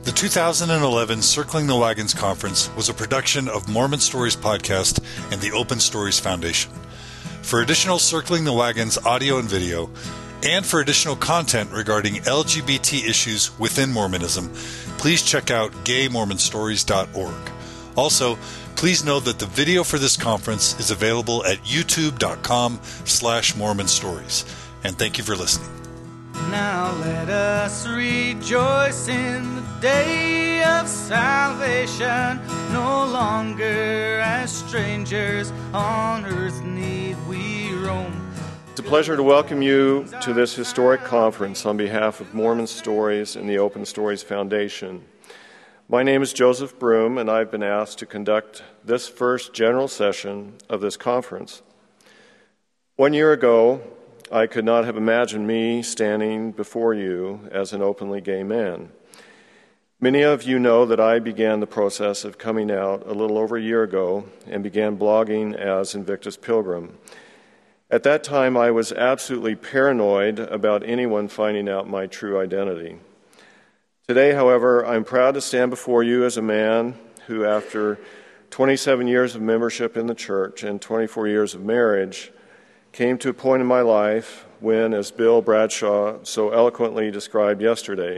The 2011 Circling the Wagons Conference was a production of Mormon Stories Podcast and the Open Stories Foundation. For additional Circling the Wagons audio and video, and for additional content regarding LGBT issues within Mormonism, please check out gaymormonstories.org. Also, please know that the video for this conference is available at youtube.com/MormonStories. And thank you for listening. Now let us rejoice in the day of salvation. No longer as strangers on earth need we roam. It's a pleasure to welcome you to this historic conference on behalf of Mormon Stories and the Open Stories Foundation. My name is Joseph Broom, and I've been asked to conduct this first general session of this conference. 1 year ago, I could not have imagined me standing before you as an openly gay man. Many of you know that I began the process of coming out a little over a year ago and began blogging as Invictus Pilgrim. At that time, I was absolutely paranoid about anyone finding out my true identity. Today, however, I'm proud to stand before you as a man who, after 27 years of membership in the church and 24 years of marriage, came to a point in my life when, as Bill Bradshaw so eloquently described yesterday,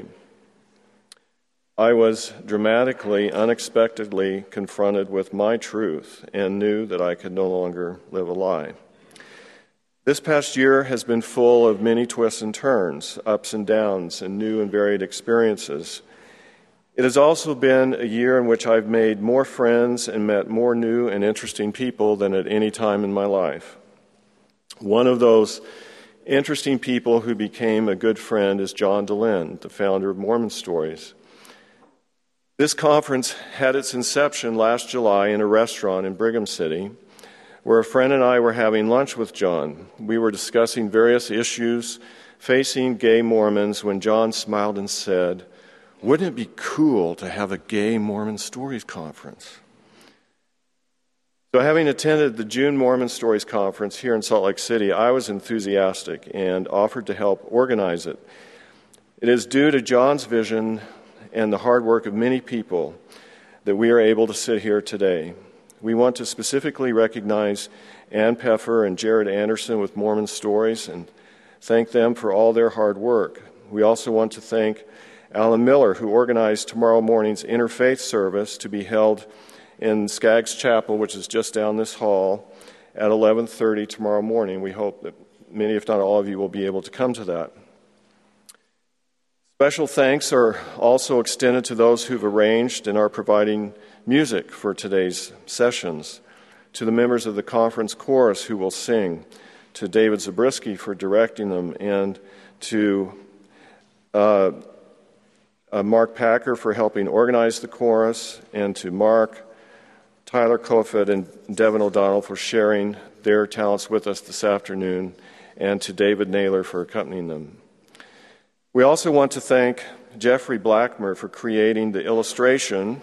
I was dramatically, unexpectedly confronted with my truth and knew that I could no longer live a lie. This past year has been full of many twists and turns, ups and downs, and new and varied experiences. It has also been a year in which I've made more friends and met more new and interesting people than at any time in my life. One of those interesting people who became a good friend is John Dehlin, the founder of Mormon Stories. This conference had its inception last July in a restaurant in Brigham City, where a friend and I were having lunch with John. We were discussing various issues facing gay Mormons when John smiled and said, "Wouldn't it be cool to have a gay Mormon Stories conference?" So having attended the June Mormon Stories Conference here in Salt Lake City, I was enthusiastic and offered to help organize it. It is due to John's vision and the hard work of many people that we are able to sit here today. We want to specifically recognize Ann Peffer and Jared Anderson with Mormon Stories and thank them for all their hard work. We also want to thank Alan Miller, who organized tomorrow morning's interfaith service to be held in Skaggs Chapel, which is just down this hall, at 11:30 tomorrow morning. We hope that many, if not all of you, will be able to come to that. Special thanks are also extended to those who've arranged and are providing music for today's sessions, to the members of the conference chorus who will sing, to David Zabriskie for directing them, and to Mark Packer for helping organize the chorus, and to Mark, Tyler Kofed, and Devin O'Donnell for sharing their talents with us this afternoon, and to David Naylor for accompanying them. We also want to thank Jeffrey Blackmer for creating the illustration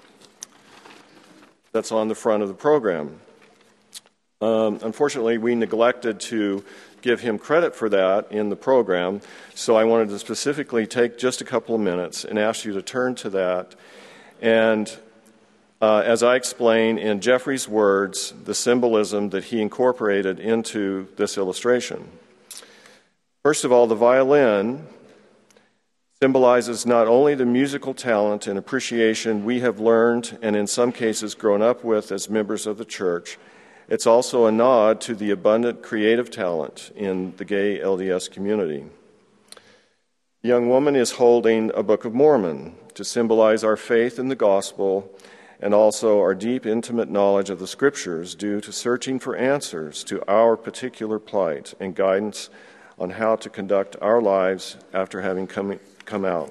that's on the front of the program. Unfortunately, we neglected to give him credit for that in the program, so I wanted to specifically take just a couple of minutes and ask you to turn to that and as I explain in Jeffrey's words, the symbolism that he incorporated into this illustration. First of all, the violin symbolizes not only the musical talent and appreciation we have learned and in some cases grown up with as members of the church, it's also a nod to the abundant creative talent in the gay LDS community. The young woman is holding a Book of Mormon to symbolize our faith in the gospel and also our deep, intimate knowledge of the Scriptures due to searching for answers to our particular plight and guidance on how to conduct our lives after having come out.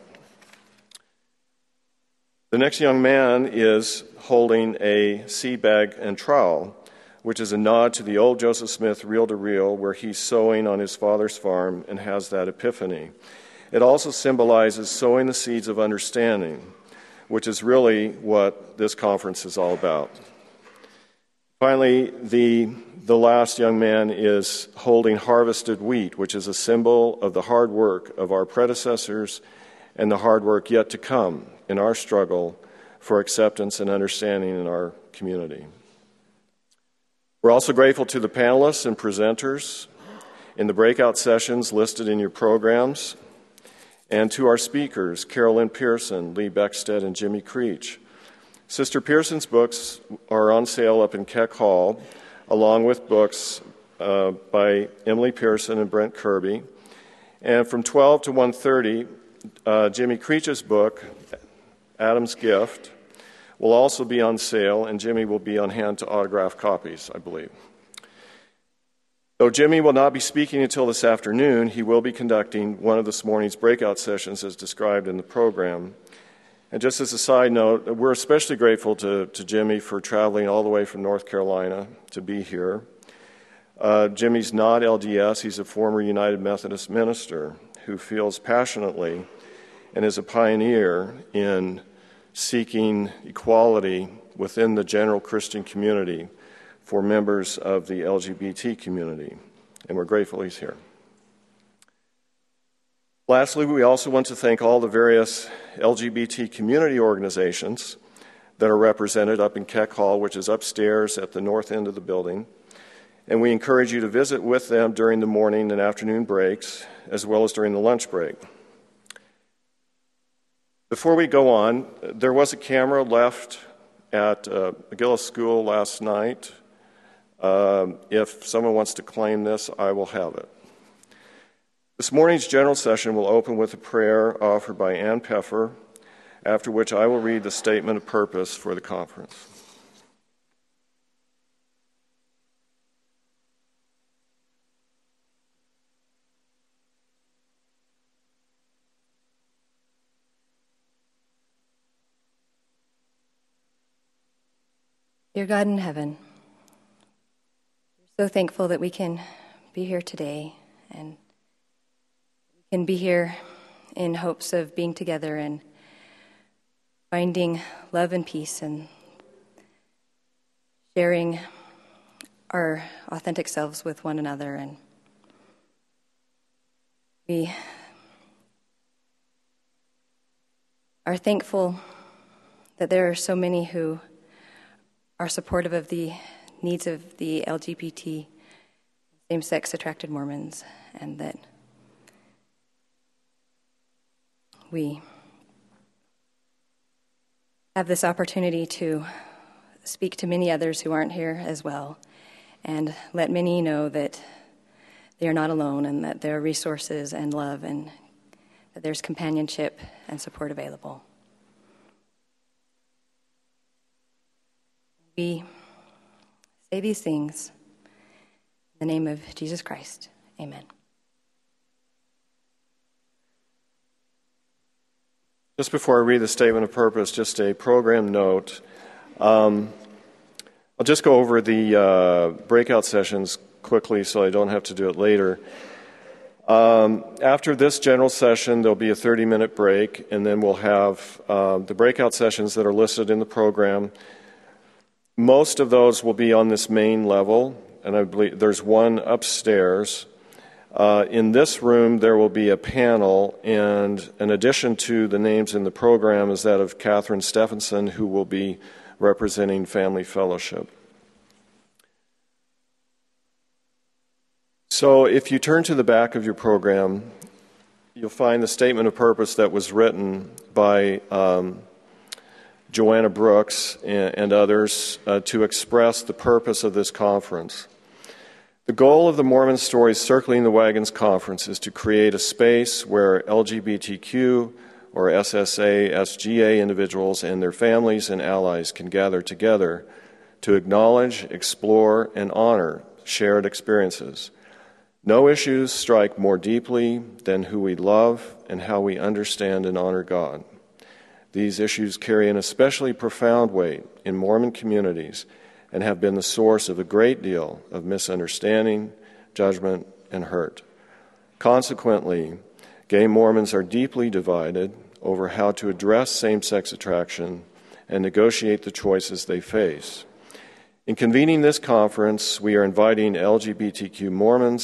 The next young man is holding a sea bag and trowel, which is a nod to the old Joseph Smith reel-to-reel where he's sowing on his father's farm and has that epiphany. It also symbolizes sowing the seeds of understanding, which is really what this conference is all about. Finally, the last young man is holding harvested wheat, which is a symbol of the hard work of our predecessors and the hard work yet to come in our struggle for acceptance and understanding in our community. We're also grateful to the panelists and presenters in the breakout sessions listed in your programs, and to our speakers, Carolyn Pearson, Lee Beckstead, and Jimmy Creech. Sister Pearson's books are on sale up in Keck Hall, along with books by Emily Pearson and Brent Kirby. And from 12 to 1:30, Jimmy Creech's book, Adam's Gift, will also be on sale, and Jimmy will be on hand to autograph copies, I believe. Though Jimmy will not be speaking until this afternoon, he will be conducting one of this morning's breakout sessions as described in the program. And just as a side note, we're especially grateful to Jimmy for traveling all the way from North Carolina to be here. Jimmy's not LDS. He's a former United Methodist minister who feels passionately and is a pioneer in seeking equality within the general Christian community for members of the LGBT community, and we're grateful he's here. Lastly, we also want to thank all the various LGBT community organizations that are represented up in Keck Hall, which is upstairs at the north end of the building, and we encourage you to visit with them during the morning and afternoon breaks, as well as during the lunch break. Before we go on, there was a camera left at McGillis School last night. If someone wants to claim this, I will have it. This morning's general session will open with a prayer offered by Ann Peffer, after which I will read the statement of purpose for the conference. Dear God in heaven, we're so thankful that we can be here today, and we can be here in hopes of being together and finding love and peace and sharing our authentic selves with one another. And we are thankful that there are so many who are supportive of the needs of the LGBT, same-sex attracted Mormons, and that we have this opportunity to speak to many others who aren't here as well, and let many know that they are not alone, and that there are resources and love, and that there's companionship and support available. We say these things in the name of Jesus Christ. Amen. Just before I read the statement of purpose, just a program note. I'll just go over the breakout sessions quickly so I don't have to do it later. After this general session, there'll be a 30-minute break, and then we'll have the breakout sessions that are listed in the program. Most of those will be on this main level, and I believe there's one upstairs. In this room, there will be a panel, and in addition to the names in the program is that of Catherine Stephenson, who will be representing Family Fellowship. So if you turn to the back of your program, you'll find the statement of purpose that was written by Joanna Brooks and others to express the purpose of this conference. The goal of the Mormon Stories Circling the Wagons Conference is to create a space where LGBTQ or SSA, SGA individuals and their families and allies can gather together to acknowledge, explore, and honor shared experiences. No issues strike more deeply than who we love and how we understand and honor God. These issues carry an especially profound weight in Mormon communities and have been the source of a great deal of misunderstanding, judgment, and hurt. Consequently, gay Mormons are deeply divided over how to address same-sex attraction and negotiate the choices they face. In convening this conference, we are inviting LGBTQ Mormons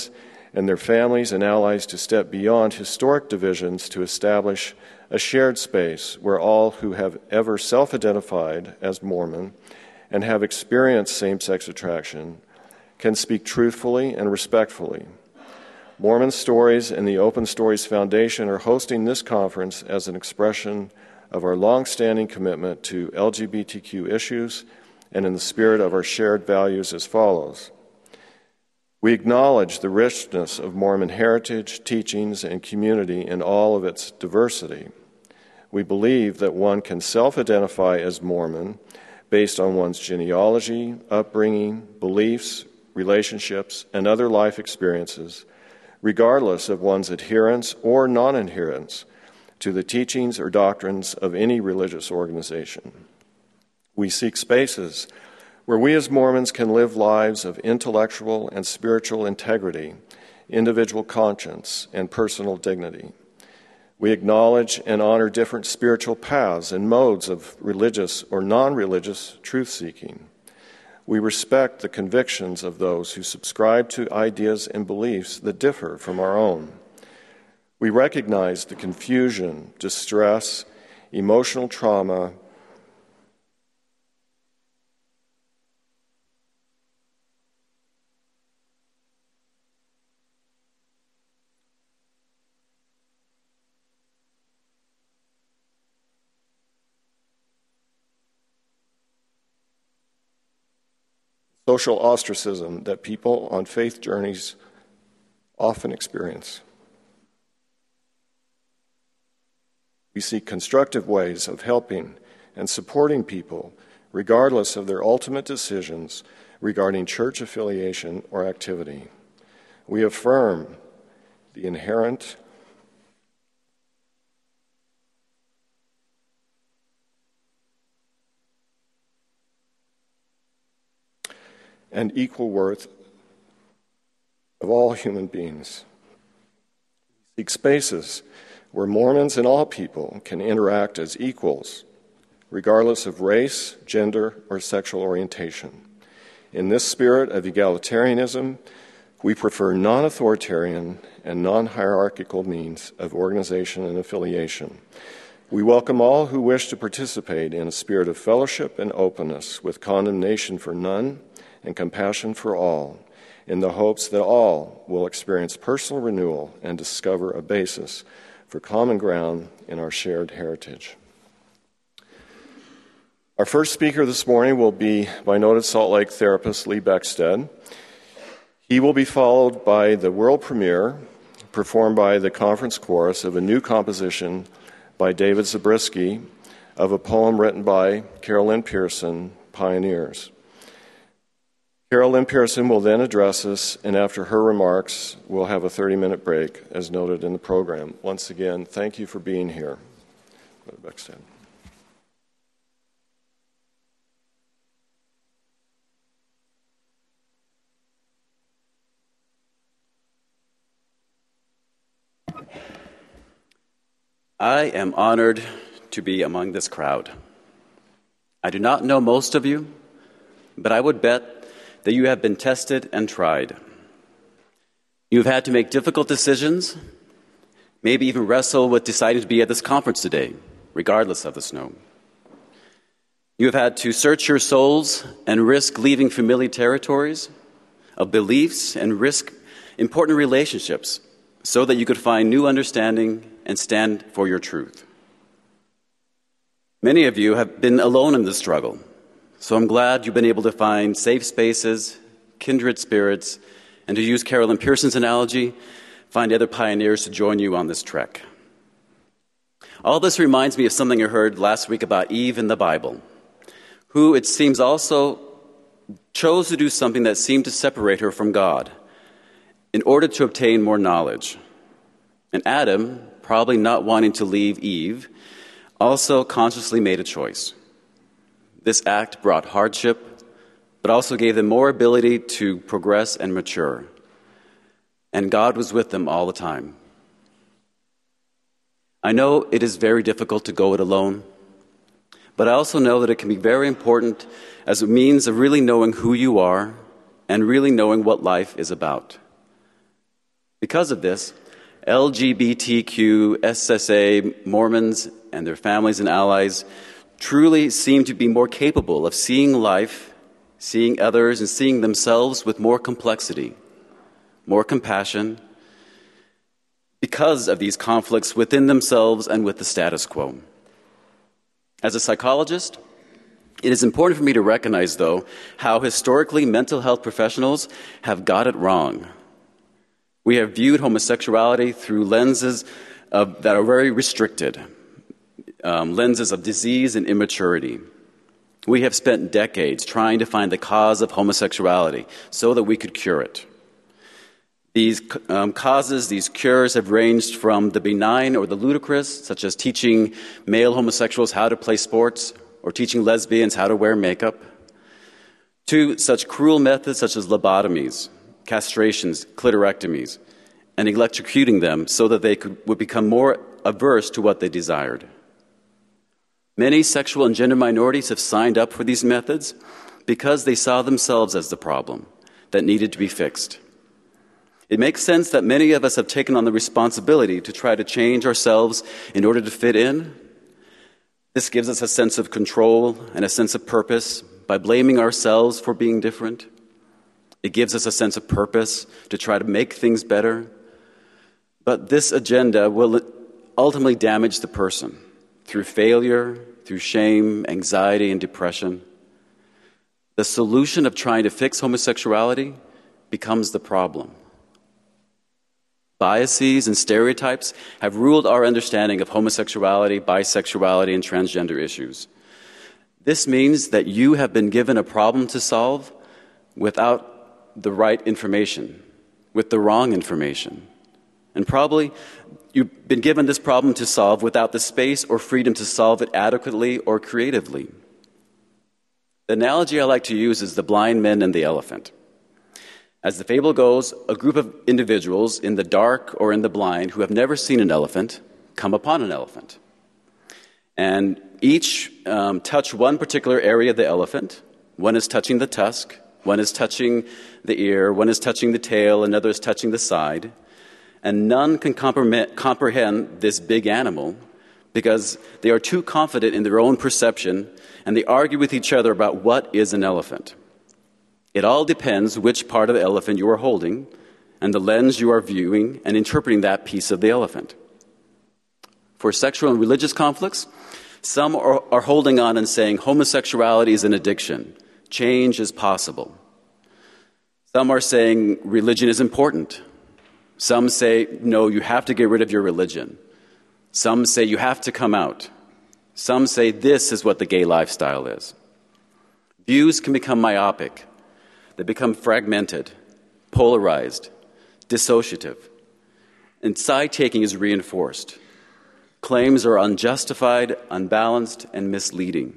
and their families and allies to step beyond historic divisions to establish a shared space where all who have ever self-identified as Mormon and have experienced same-sex attraction can speak truthfully and respectfully. Mormon Stories and the Open Stories Foundation are hosting this conference as an expression of our long-standing commitment to LGBTQ issues and in the spirit of our shared values as follows. We acknowledge the richness of Mormon heritage, teachings, and community in all of its diversity. We believe that one can self-identify as Mormon based on one's genealogy, upbringing, beliefs, relationships, and other life experiences, regardless of one's adherence or non-adherence to the teachings or doctrines of any religious organization. We seek spaces where we as Mormons can live lives of intellectual and spiritual integrity, individual conscience, and personal dignity. We acknowledge and honor different spiritual paths and modes of religious or non-religious truth-seeking. We respect the convictions of those who subscribe to ideas and beliefs that differ from our own. We recognize the confusion, distress, emotional trauma, social ostracism that people on faith journeys often experience. We seek constructive ways of helping and supporting people regardless of their ultimate decisions regarding church affiliation or activity. We affirm the inherent and equal worth of all human beings. We seek spaces where Mormons and all people can interact as equals, regardless of race, gender, or sexual orientation. In this spirit of egalitarianism, we prefer non-authoritarian and non-hierarchical means of organization and affiliation. We welcome all who wish to participate in a spirit of fellowship and openness, with condemnation for none and compassion for all, in the hopes that all will experience personal renewal and discover a basis for common ground in our shared heritage. Our first speaker this morning will be by noted Salt Lake therapist Lee Beckstead. He will be followed by the world premiere, performed by the conference chorus, of a new composition by David Zabriskie of a poem written by Carol Lynn Pearson, Pioneers. Carol Lynn Pearson will then address us, and after her remarks, we'll have a 30-minute break, as noted in the program. Once again, thank you for being here. Brother Beckstead. I am honored to be among this crowd. I do not know most of you, but I would bet that you have been tested and tried. You've had to make difficult decisions, maybe even wrestle with deciding to be at this conference today, regardless of the snow. You have had to search your souls and risk leaving familiar territories of beliefs and risk important relationships so that you could find new understanding and stand for your truth. Many of you have been alone in this struggle, so I'm glad you've been able to find safe spaces, kindred spirits, and to use Carol Lynn Pearson's analogy, find other pioneers to join you on this trek. All this reminds me of something I heard last week about Eve in the Bible, who it seems also chose to do something that seemed to separate her from God in order to obtain more knowledge. And Adam, probably not wanting to leave Eve, also consciously made a choice. This act brought hardship, but also gave them more ability to progress and mature. And God was with them all the time. I know it is very difficult to go it alone, but I also know that it can be very important as a means of really knowing who you are and really knowing what life is about. Because of this, LGBTQ, SSA, Mormons, and their families and allies truly seem to be more capable of seeing life, seeing others, and seeing themselves with more complexity, more compassion, because of these conflicts within themselves and with the status quo. As a psychologist, it is important for me to recognize, though, how historically mental health professionals have got it wrong. We have viewed homosexuality through lenses that are very restricted, lenses of disease and immaturity. We have spent decades trying to find the cause of homosexuality so that we could cure it. These causes, these cures have ranged from the benign or the ludicrous, such as teaching male homosexuals how to play sports or teaching lesbians how to wear makeup, to such cruel methods such as lobotomies, castrations, clitorectomies, and electrocuting them so that they would become more averse to what they desired. Many sexual and gender minorities have signed up for these methods because they saw themselves as the problem that needed to be fixed. It makes sense that many of us have taken on the responsibility to try to change ourselves in order to fit in. This gives us a sense of control and a sense of purpose by blaming ourselves for being different. It gives us a sense of purpose to try to make things better. But this agenda will ultimately damage the person through failure, through shame, anxiety, and depression. The solution of trying to fix homosexuality becomes the problem. Biases and stereotypes have ruled our understanding of homosexuality, bisexuality, and transgender issues. This means that you have been given a problem to solve without the right information, with the wrong information. And probably you've been given this problem to solve without the space or freedom to solve it adequately or creatively. The analogy I like to use is the blind men and the elephant. As the fable goes, a group of individuals in the dark or in the blind who have never seen an elephant come upon an elephant. And each touch one particular area of the elephant. One is touching the tusk, one is touching the ear, one is touching the tail, another is touching the side. And none can comprehend this big animal because they are too confident in their own perception, and they argue with each other about what is an elephant. It all depends which part of the elephant you are holding and the lens you are viewing and interpreting that piece of the elephant. For sexual and religious conflicts, some are holding on and saying homosexuality is an addiction. Change is possible. Some are saying religion is important. Some say, no, you have to get rid of your religion. Some say you have to come out. Some say this is what the gay lifestyle is. Views can become myopic. They become fragmented, polarized, dissociative, and side-taking is reinforced. Claims are unjustified, unbalanced, and misleading.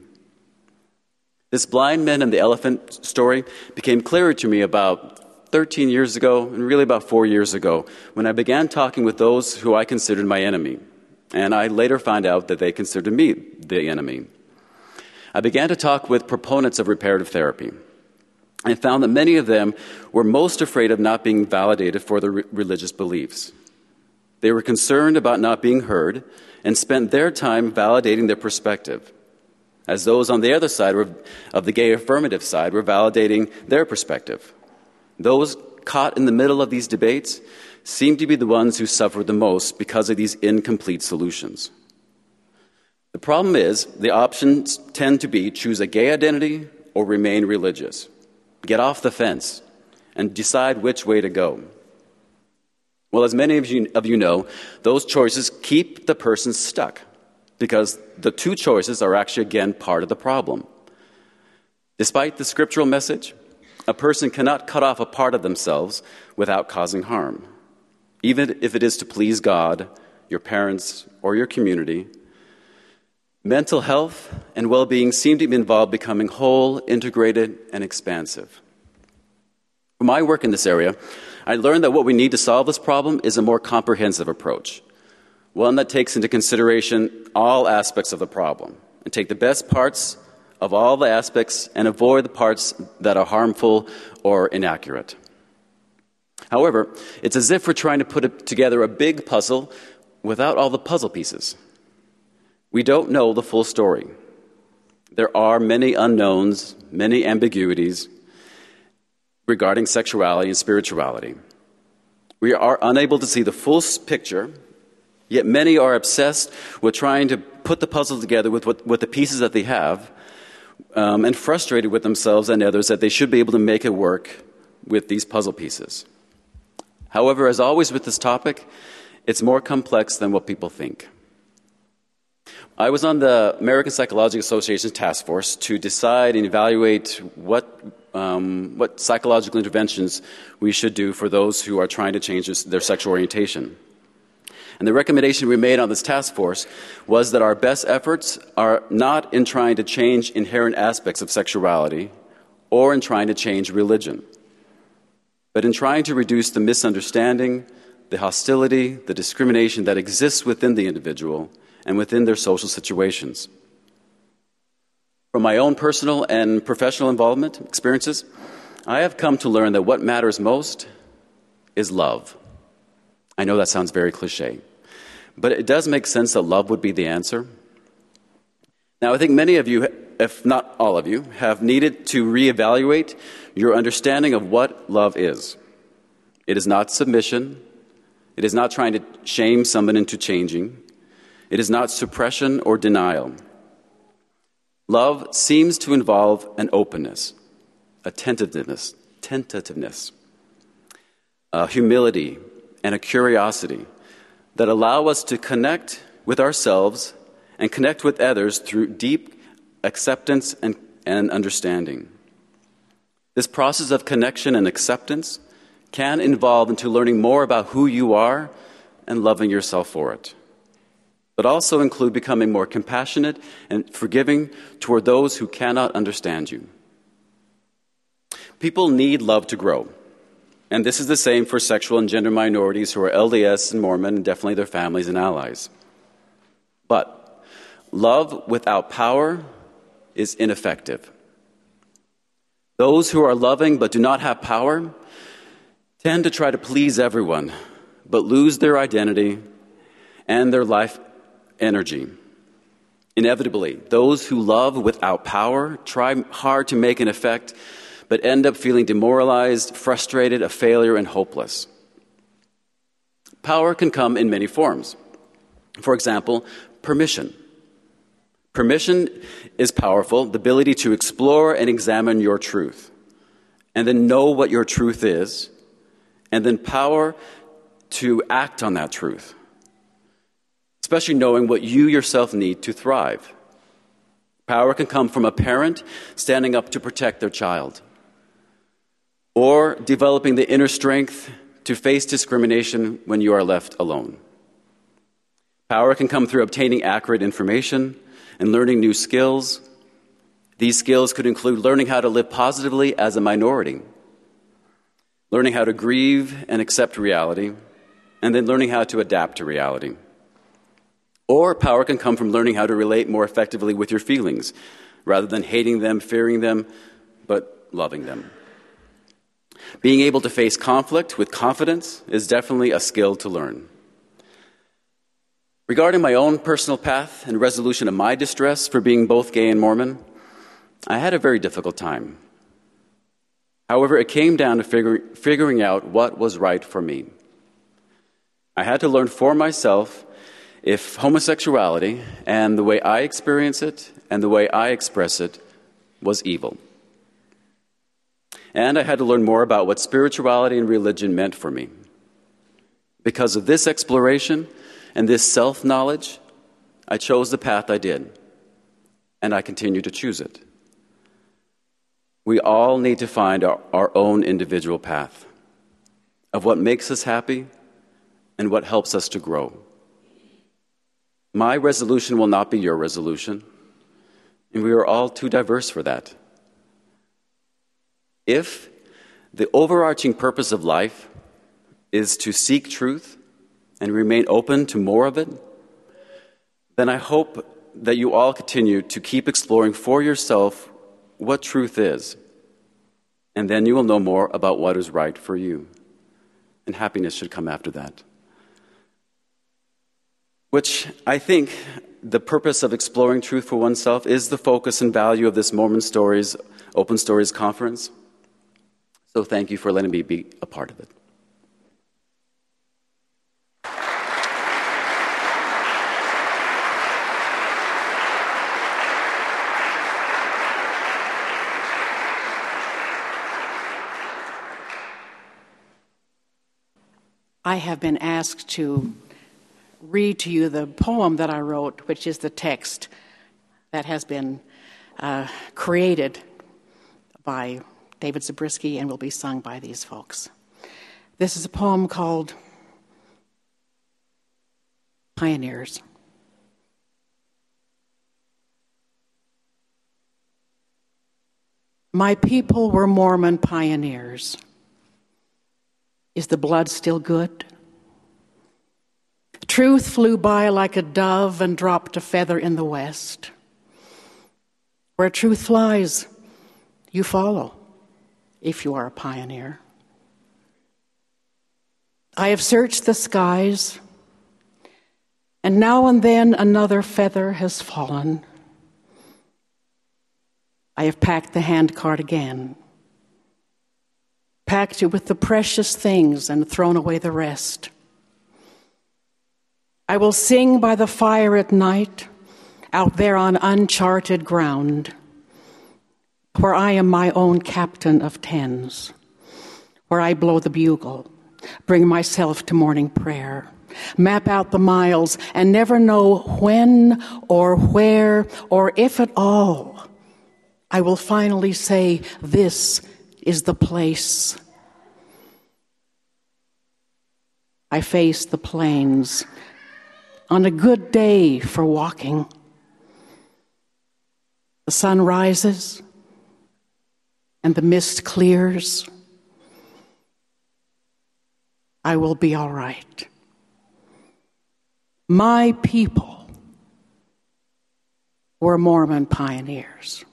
This blind men and the elephant story became clearer to me about 13 years ago, and really about 4 years ago, when I began talking with those who I considered my enemy. And I later found out that they considered me the enemy. I began to talk with proponents of reparative therapy. I found that many of them were most afraid of not being validated for their religious beliefs. They were concerned about not being heard and spent their time validating their perspective, as those on the other side of the gay affirmative side were validating their perspective. Those caught in the middle of these debates seem to be the ones who suffered the most because of these incomplete solutions. The problem is the options tend to be choose a gay identity or remain religious. Get off the fence and decide which way to go. Well, as many of you know, those choices keep the person stuck because the two choices are actually, again, part of the problem. Despite the scriptural message, a person cannot cut off a part of themselves without causing harm, even if it is to please God, your parents, or your community. Mental health and well-being seem to be involved becoming whole, integrated, and expansive. From my work in this area, I learned that what we need to solve this problem is a more comprehensive approach, one that takes into consideration all aspects of the problem and take the best parts of all the aspects and avoid the parts that are harmful or inaccurate. However, it's as if we're trying to put together a big puzzle without all the puzzle pieces. We don't know the full story. There are many unknowns, many ambiguities regarding sexuality and spirituality. We are unable to see the full picture, yet many are obsessed with trying to put the puzzle together with the pieces that they have, and frustrated with themselves and others that they should be able to make it work with these puzzle pieces. However, as always with this topic, it's more complex than what people think. I was on the American Psychological Association's task force to decide and evaluate what psychological interventions we should do for those who are trying to change their sexual orientation. And the recommendation we made on this task force was that our best efforts are not in trying to change inherent aspects of sexuality or in trying to change religion, but in trying to reduce the misunderstanding, the hostility, the discrimination that exists within the individual and within their social situations. From my own personal and professional involvement experiences, I have come to learn that what matters most is love. I know that sounds very cliche, but it does make sense that love would be the answer. Now, I think many of you, if not all of you, have needed to reevaluate your understanding of what love is. It is not submission. It is not trying to shame someone into changing. It is not suppression or denial. Love seems to involve an openness, a tentativeness, humility, and a curiosity that allow us to connect with ourselves and connect with others through deep acceptance and understanding. This process of connection and acceptance can involve into learning more about who you are and loving yourself for it, but also include becoming more compassionate and forgiving toward those who cannot understand you. People need love to grow, and this is the same for sexual and gender minorities who are LDS and Mormon, and definitely their families and allies. But love without power is ineffective. Those who are loving but do not have power tend to try to please everyone, but lose their identity and their life energy. Inevitably, those who love without power try hard to make an effect, but end up feeling demoralized, frustrated, a failure, and hopeless. Power can come in many forms. For example, permission. Permission is powerful, the ability to explore and examine your truth, and then know what your truth is, and then power to act on that truth, especially knowing what you yourself need to thrive. Power can come from a parent standing up to protect their child, or developing the inner strength to face discrimination when you are left alone. Power can come through obtaining accurate information and learning new skills. These skills could include learning how to live positively as a minority, learning how to grieve and accept reality, and then learning how to adapt to reality. Or power can come from learning how to relate more effectively with your feelings, rather than hating them, fearing them, but loving them. Being able to face conflict with confidence is definitely a skill to learn. Regarding my own personal path and resolution of my distress for being both gay and Mormon, I had a very difficult time. However, it came down to figuring out what was right for me. I had to learn for myself if homosexuality and the way I experience it and the way I express it was evil. And I had to learn more about what spirituality and religion meant for me. Because of this exploration and this self-knowledge, I chose the path I did, and I continue to choose it. We all need to find our own individual path of what makes us happy and what helps us to grow. My resolution will not be your resolution, and we are all too diverse for that. If the overarching purpose of life is to seek truth and remain open to more of it, then I hope that you all continue to keep exploring for yourself what truth is, and then you will know more about what is right for you. and happiness should come after that. Which I think the purpose of exploring truth for oneself is the focus and value of this Mormon Stories, Open Stories Conference. So thank you for letting me be a part of it. I have been asked to read to you the poem that I wrote, which is the text that has been created by David Zabriskie and will be sung by these folks. This is a poem called Pioneers. My people were Mormon pioneers. Is the blood still good? Truth flew by like a dove and dropped a feather in the west. Where truth flies, you follow, if you are a pioneer. I have searched the skies, and now and then another feather has fallen. I have packed the handcart again, packed it with the precious things and thrown away the rest. I will sing by the fire at night, out there on uncharted ground, where I am my own captain of tens, where I blow the bugle, bring myself to morning prayer, map out the miles, and never know when or where or if at all I will finally say, this is the place. I face the plains on a good day for walking. The sun rises and the mist clears. I will be all right. My people were Mormon pioneers.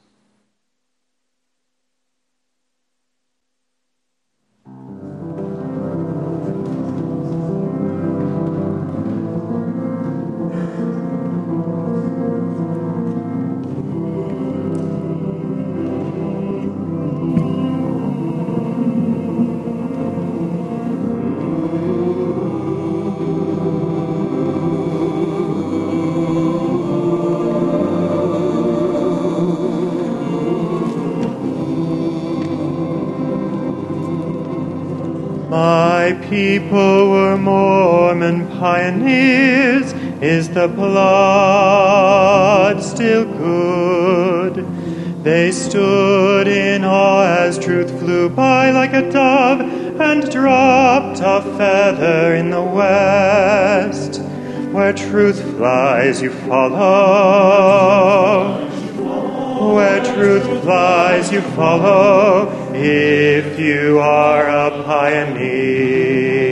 My people were Mormon pioneers. Is the blood still good? They stood in awe as truth flew by like a dove and dropped a feather in the west. Where truth flies, you follow. Where truth flies, you follow, if you are a pioneer.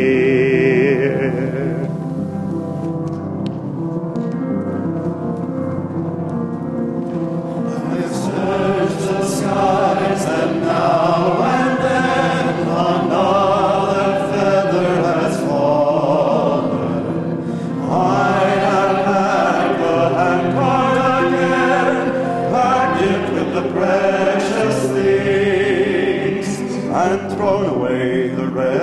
I search the skies, and now and then another feather has fallen. I have packed the handcart again, with the precious things, and thrown away the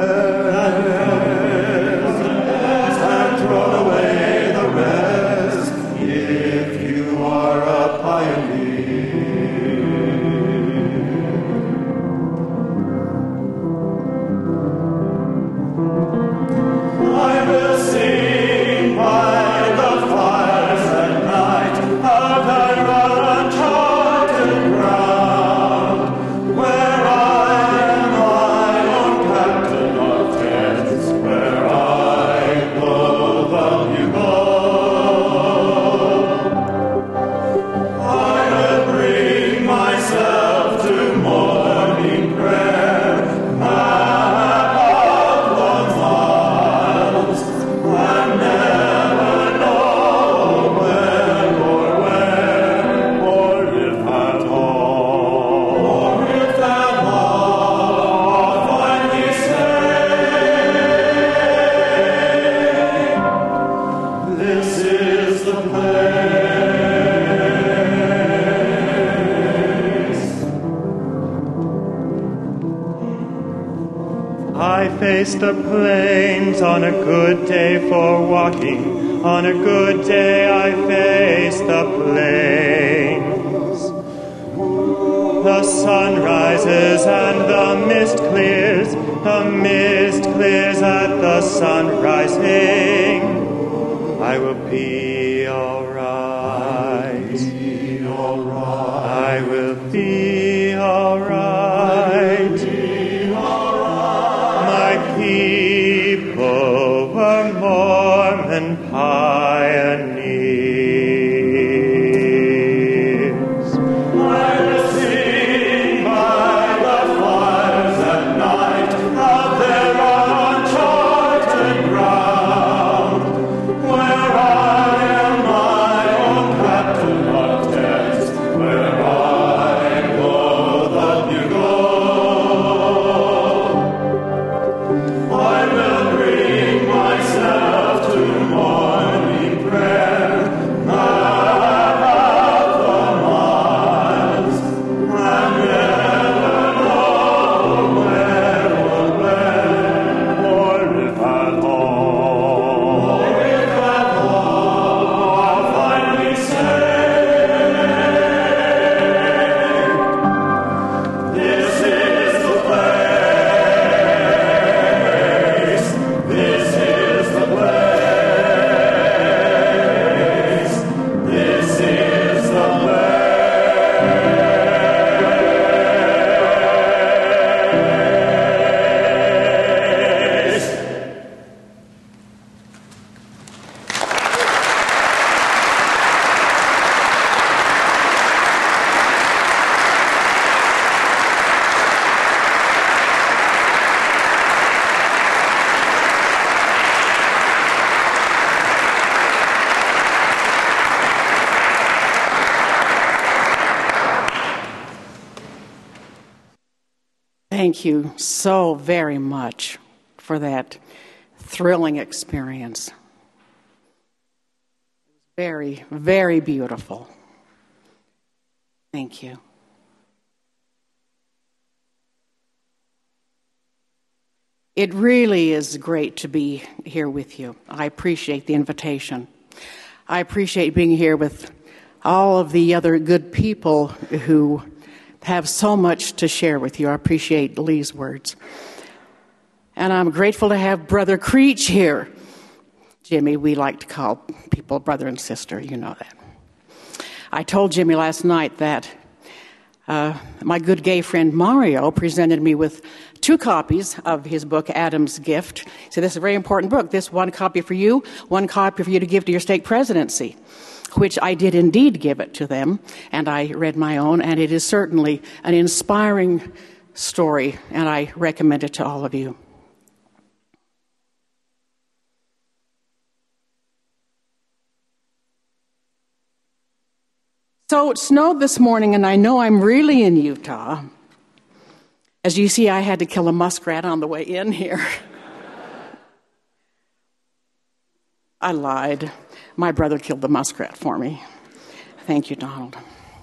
rest, and thrown away the rest, if you are a pioneer. I will sing by the fires at night, out and run uncharted ground, where I am my own captain of face the plains on a good day for walking. On a good day I face the plains. The sun rises and the mist clears. The mist clears at the sun rising. I will be all right. I will be all right. My people were Mormon pioneers. I will sing by the fires at night, out there on uncharted ground, where I am my own captain of tents, where I blow the bugle. I will bring myself to morning prayer, not out the miles, and never know where or when, or if at all. I'll finally say, this is the place, this is the place, this is the place. Thank you so very much for that thrilling experience. Very, very beautiful. Thank you. It really is great to be here with you. I appreciate the invitation. I appreciate being here with all of the other good people who have so much to share with you. I appreciate Lee's words. And I'm grateful to have Brother Creech here. Jimmy, we like to call people brother and sister, you know that. I told Jimmy last night that my good gay friend Mario presented me with 2 copies of his book, Adam's Gift. He said, this is a very important book. This one copy for you, one copy for you to give to your stake presidency, which I did indeed give it to them, and I read my own, and it is certainly an inspiring story, and I recommend it to all of you. So it snowed this morning, and I know I'm really in Utah. As you see, I had to kill a muskrat on the way in here. I lied. My brother killed the muskrat for me. Thank you, Donald.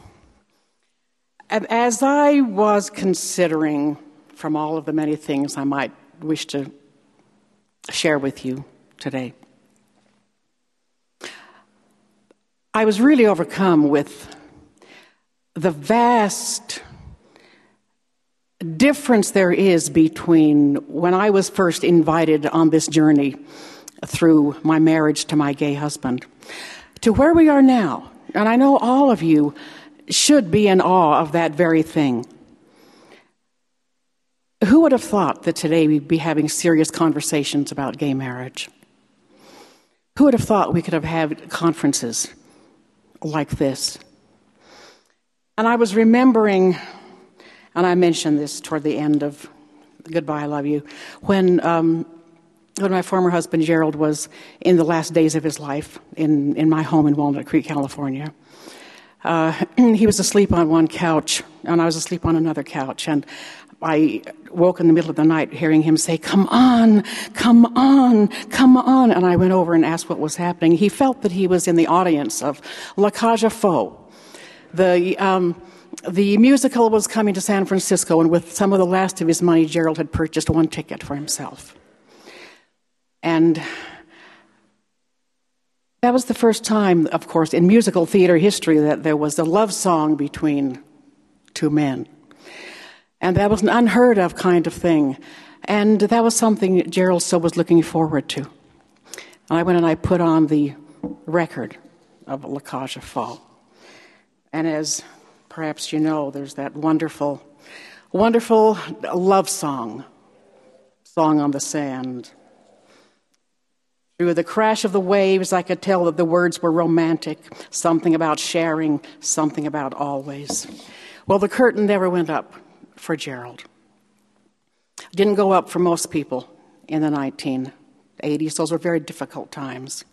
As I was considering from all of the many things I might wish to share with you today, I was really overcome with the vast difference there is between when I was first invited on this journey through my marriage to my gay husband to where we are now. And I know all of you should be in awe of that very thing. Who would have thought that today we'd be having serious conversations about gay marriage? Who would have thought we could have had conferences like this? And I was remembering, and I mentioned this toward the end of Goodbye, I Love You, when my former husband Gerald was in the last days of his life in my home in Walnut Creek, California. He was asleep on one couch, and I was asleep on another couch, and I woke in the middle of the night hearing him say, "Come on, come on, come on." And I went over and asked what was happening. He felt that he was in the audience of La Cage aux Folles, the the musical was coming to San Francisco, and with some of the last of his money, Gerald had purchased one ticket for himself. And that was the first time, of course, in musical theater history that there was a love song between two men. And that was an unheard of kind of thing. And that was something Gerald still was looking forward to. And I went and I put on the record of La Cage aux Folles. And as perhaps you know, there's that wonderful, wonderful love song, Song on the Sand. Through the crash of the waves, I could tell that the words were romantic, something about sharing, something about always. Well, the curtain never went up for Gerald. It didn't go up for most people in the 1980s. Those were very difficult times.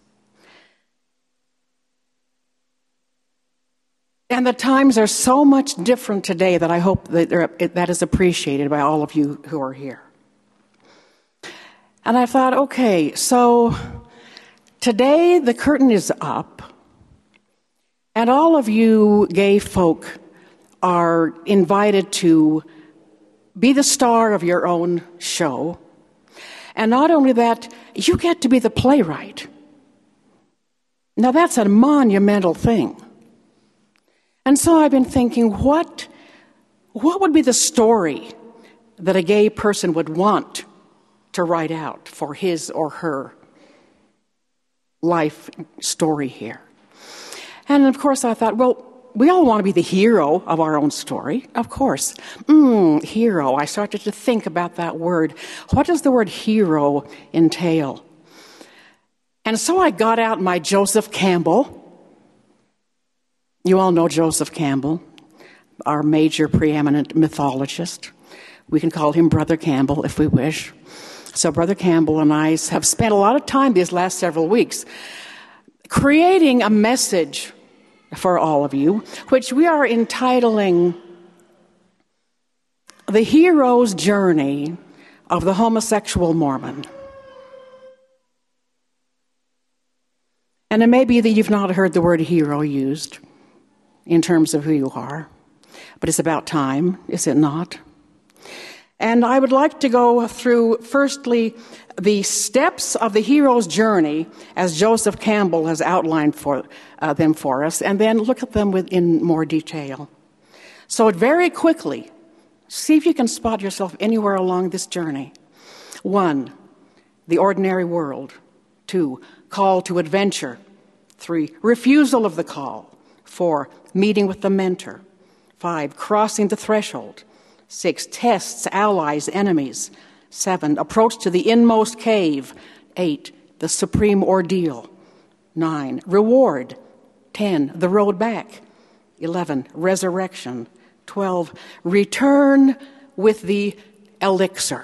And the times are so much different today that I hope that that is appreciated by all of you who are here. And I thought, okay, so today the curtain is up, and all of you gay folk are invited to be the star of your own show. And not only that, you get to be the playwright. Now that's a monumental thing. And so I've been thinking, what would be the story that a gay person would want to write out for his or her life story here? And of course I thought, well, we all want to be the hero of our own story, of course. Hero. I started to think about that word. What does the word hero entail? And so I got out my Joseph Campbell. You all know Joseph Campbell, our major preeminent mythologist. We can call him Brother Campbell if we wish. So Brother Campbell and I have spent a lot of time these last several weeks creating a message for all of you, which we are entitling The Hero's Journey of the Homosexual Mormon. And it may be that you've not heard the word hero used in terms of who you are, but it's about time, is it not? And I would like to go through, firstly, the steps of the hero's journey as Joseph Campbell has outlined them for us, and then look at them in more detail. So very quickly, see if you can spot yourself anywhere along this journey. 1, the ordinary world. 2, call to adventure. 3, refusal of the call. 4, meeting with the mentor. 5, crossing the threshold. 6, tests, allies, enemies. 7, approach to the inmost cave. 8, the supreme ordeal. 9, reward. 10, the road back. 11, resurrection. 12, return with the elixir.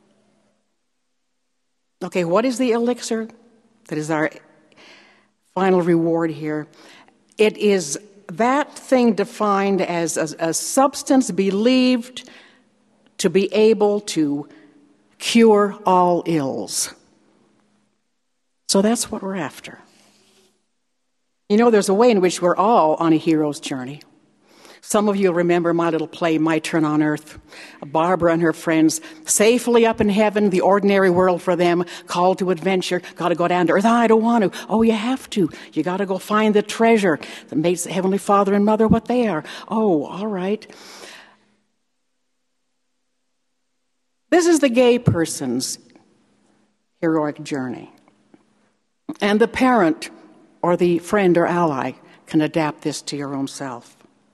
Okay, what is the elixir? That is our final reward here. It is that thing defined as a substance believed to be able to cure all ills. So that's what we're after. You know, there's a way in which we're all on a hero's journey. Some of you remember my little play, My Turn on Earth. Barbara and her friends, safely up in heaven, the ordinary world for them, called to adventure, got to go down to earth. I don't want to. Oh, you have to. You got to go find the treasure that makes the Heavenly Father and Mother what they are. Oh, all right. This is the gay person's heroic journey. And the parent or the friend or ally can adapt this to your own self.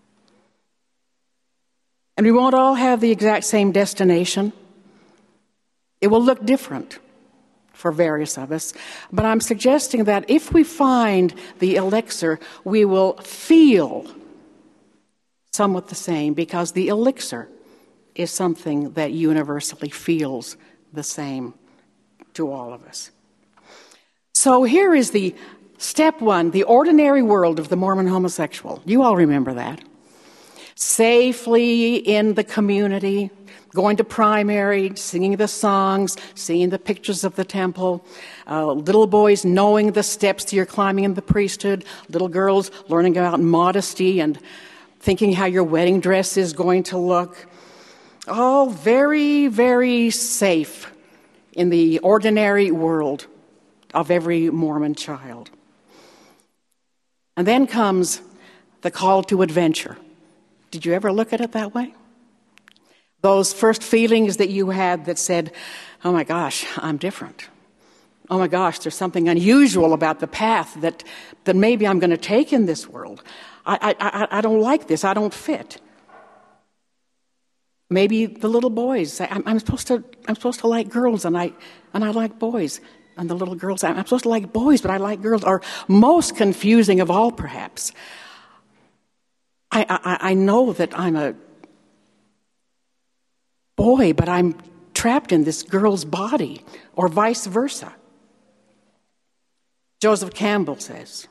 And we won't all have the exact same destination. It will look different for various of us. But I'm suggesting that if we find the elixir, we will feel somewhat the same, because the elixir is something that universally feels the same to all of us. So here is the step 1, the ordinary world of the Mormon homosexual. You all remember that. Safely in the community, going to primary, singing the songs, seeing the pictures of the temple, little boys knowing the steps to your climbing in the priesthood, little girls learning about modesty and thinking how your wedding dress is going to look. All very, very safe in the ordinary world of every Mormon child. And then comes the call to adventure. Did you ever look at it that way? Those first feelings that you had that said, oh my gosh, I'm different. Oh my gosh, there's something unusual about the path that maybe I'm going to take in this world. I don't like this. I don't fit. Maybe the little boys say, I'm supposed to like girls and I like boys. And the little girls say, I'm supposed to like boys, but I like girls. Or most confusing of all, perhaps, I know that I'm a boy, but I'm trapped in this girl's body, or vice versa. Joseph Campbell says,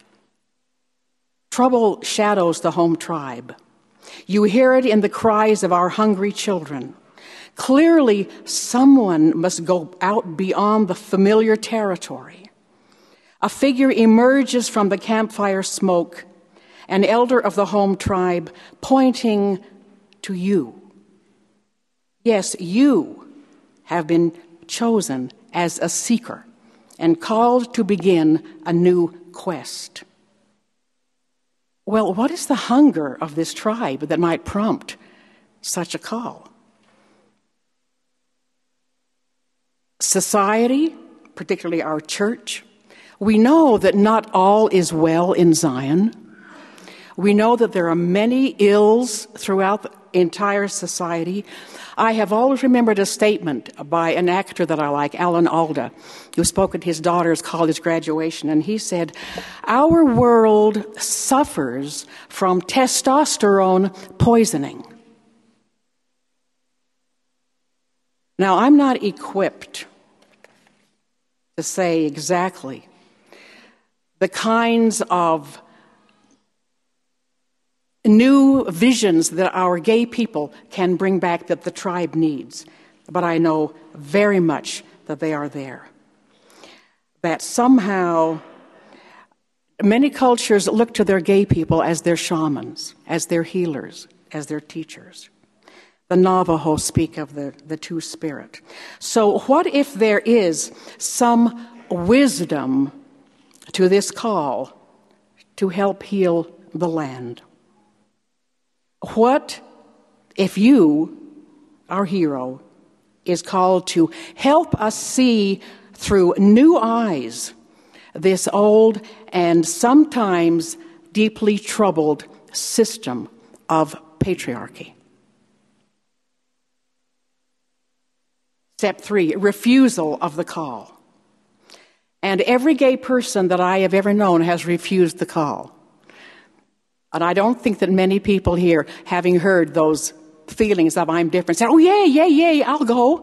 trouble shadows the home tribe. You hear it in the cries of our hungry children. Clearly, someone must go out beyond the familiar territory. A figure emerges from the campfire smoke, an elder of the home tribe, pointing to you. Yes, you have been chosen as a seeker and called to begin a new quest. Well, what is the hunger of this tribe that might prompt such a call? Society, particularly our church, we know that not all is well in Zion. We know that there are many ills throughout the entire society. I have always remembered a statement by an actor that I like, Alan Alda, who spoke at his daughter's college graduation, and he said, our world suffers from testosterone poisoning. Now, I'm not equipped to say exactly the kinds of new visions that our gay people can bring back that the tribe needs. But I know very much that they are there. That somehow many cultures look to their gay people as their shamans, as their healers, as their teachers. The Navajo speak of the two-spirit. So what if there is some wisdom to this call to help heal the land? What if you, our hero, is called to help us see through new eyes this old and sometimes deeply troubled system of patriarchy? Step 3, refusal of the call. And every gay person that I have ever known has refused the call. And I don't think that many people here, having heard those feelings of I'm different, say, oh, yay, I'll go.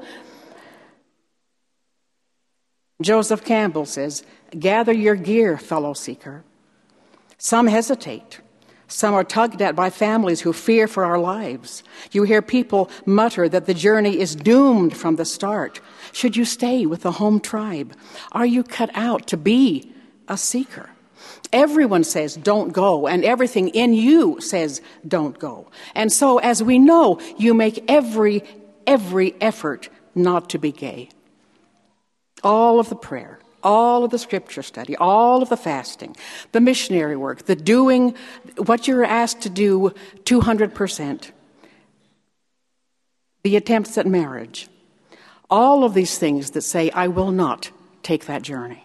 Joseph Campbell says, gather your gear, fellow seeker. Some hesitate. Some are tugged at by families who fear for our lives. You hear people mutter that the journey is doomed from the start. Should you stay with the home tribe? Are you cut out to be a seeker? Everyone says don't go, and everything in you says don't go. And so, as we know, you make every effort not to be gay. All of the prayer, all of the scripture study, all of the fasting, the missionary work, the doing what you're asked to do 200%, the attempts at marriage, all of these things that say, I will not take that journey.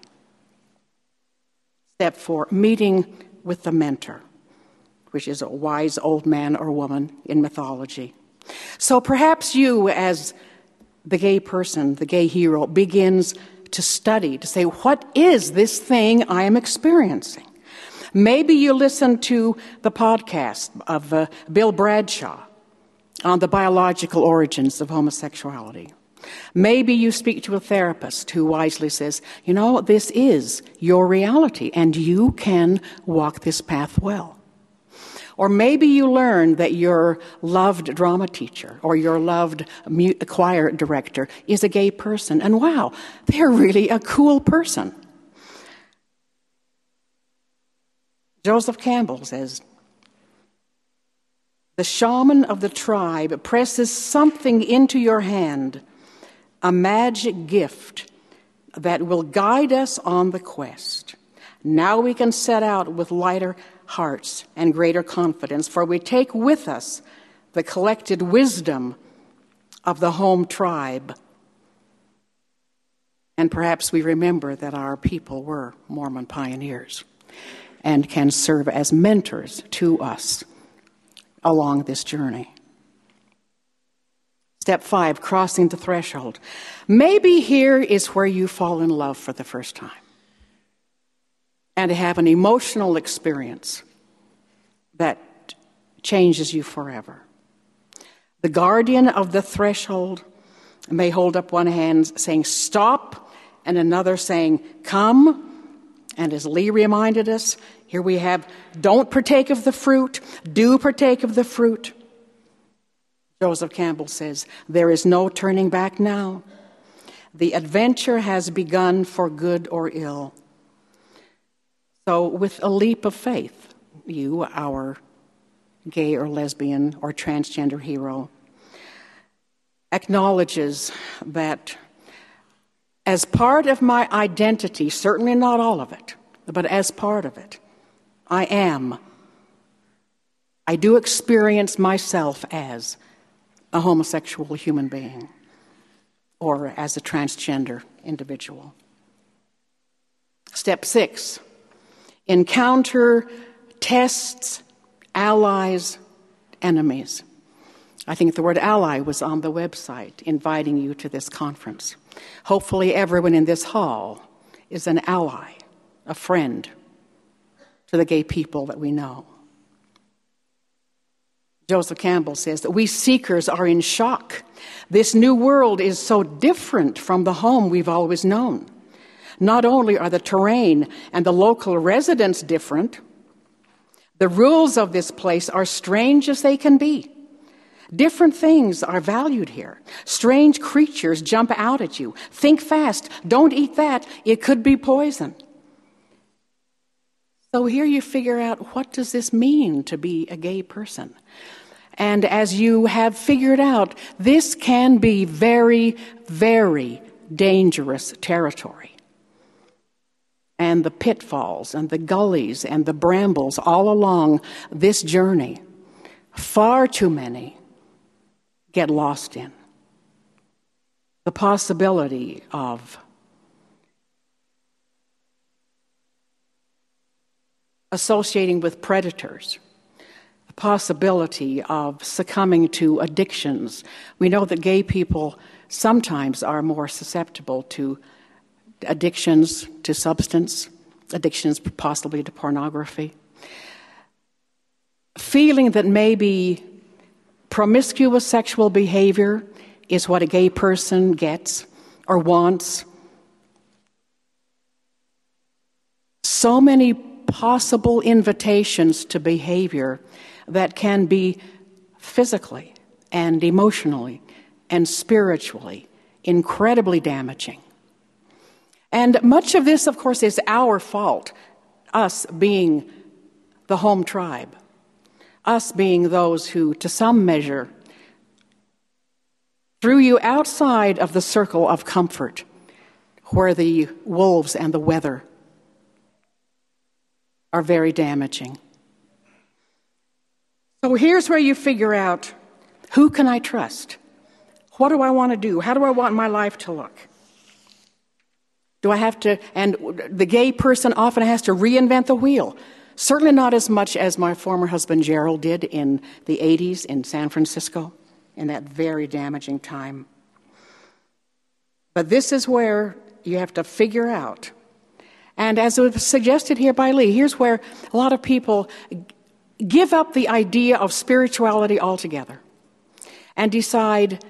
Step 4, meeting with the mentor, which is a wise old man or woman in mythology. So perhaps you, as the gay person, the gay hero, begins to study, to say, what is this thing I am experiencing? Maybe you listen to the podcast of Bill Bradshaw on the biological origins of homosexuality. Maybe you speak to a therapist who wisely says, you know, this is your reality, and you can walk this path well. Or maybe you learn that your loved drama teacher or your loved choir director is a gay person, and wow, they're really a cool person. Joseph Campbell says, the shaman of the tribe presses something into your hand, a magic gift that will guide us on the quest. Now we can set out with lighter hearts and greater confidence, for we take with us the collected wisdom of the home tribe. And perhaps we remember that our people were Mormon pioneers and can serve as mentors to us along this journey. Step 5, crossing the threshold. Maybe here is where you fall in love for the first time and have an emotional experience that changes you forever. The guardian of the threshold may hold up one hand saying, "Stop," and another saying, "Come." And as Lee reminded us, here we have, "Don't partake of the fruit, do partake of the fruit." Joseph Campbell says, "There is no turning back now. The adventure has begun for good or ill." So with a leap of faith, you, our gay or lesbian or transgender hero, acknowledges that as part of my identity, certainly not all of it, but as part of it, I do experience myself as a homosexual human being or as a transgender individual. Step 6, encounter tests, allies, enemies. I think the word ally was on the website inviting you to this conference. Hopefully everyone in this hall is an ally, a friend to the gay people that we know. Joseph Campbell says that we seekers are in shock. This new world is so different from the home we've always known. Not only are the terrain and the local residents different, the rules of this place are strange as they can be. Different things are valued here. Strange creatures jump out at you. Think fast. Don't eat that. It could be poison. So here you figure out, what does this mean to be a gay person? And as you have figured out, this can be very, very dangerous territory. And the pitfalls and the gullies and the brambles all along this journey, far too many get lost in. The possibility of associating with predators, the possibility of succumbing to addictions. We know that gay people sometimes are more susceptible to addictions to substance, addictions possibly to pornography. Feeling that maybe promiscuous sexual behavior is what a gay person gets or wants. So many possible invitations to behavior that can be physically and emotionally and spiritually incredibly damaging. And much of this, of course, is our fault, us being the home tribe, us being those who, to some measure, threw you outside of the circle of comfort where the wolves and the weather are very damaging. So here's where you figure out, who can I trust? What do I want to do? How do I want my life to look? Do I have to, and the gay person often has to reinvent the wheel. Certainly not as much as my former husband Gerald did in the 80s in San Francisco, in that very damaging time. But this is where you have to figure out. And as it was suggested here by Lee, here's where a lot of people give up the idea of spirituality altogether and decide,